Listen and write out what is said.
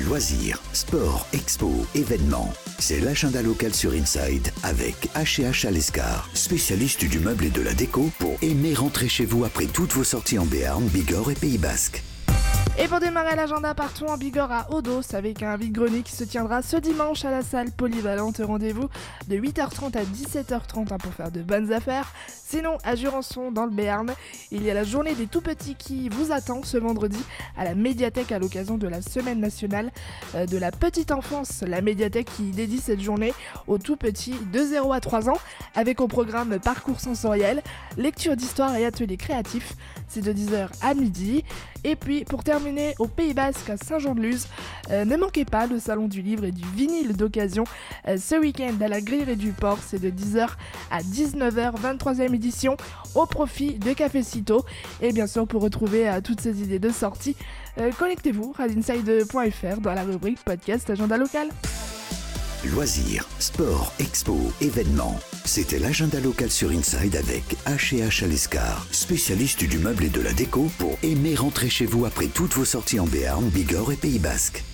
Loisirs, sport, expo, événements. C'est l'agenda local sur Inside avec H&H Alescar, spécialiste du meuble et de la déco pour aimer rentrer chez vous après toutes vos sorties en Béarn, Bigorre et Pays Basque. Et pour démarrer l'agenda, partons en Bigorre à Odos avec un vide-grenier qui se tiendra ce dimanche à la salle polyvalente. Rendez-vous de 8h30 à 17h30 pour faire de bonnes affaires. Sinon, à Jurançon, dans le Béarn, il y a la journée des tout-petits qui vous attend ce vendredi à la médiathèque à l'occasion de la semaine nationale de la petite enfance. La médiathèque qui dédie cette journée aux tout-petits de 0 à 3 ans avec au programme parcours sensoriel, lecture d'histoire et ateliers créatifs. C'est de 10h à midi. Et puis, pour terminer, au Pays Basque, à Saint-Jean-de-Luz, ne manquez pas le salon du livre et du vinyle d'occasion. Ce week-end, à la Grillerie du Port, c'est de 10h à 19h, 23e édition, au profit de Café Cito. Et bien sûr, pour retrouver toutes ces idées de sortie, connectez-vous à inside.fr dans la rubrique podcast Agenda Local. Loisirs, sport, expo, événements. C'était l'agenda local sur Inside avec H&H Alescar, spécialiste du meuble et de la déco pour aimer rentrer chez vous après toutes vos sorties en Béarn, Bigorre et Pays Basque.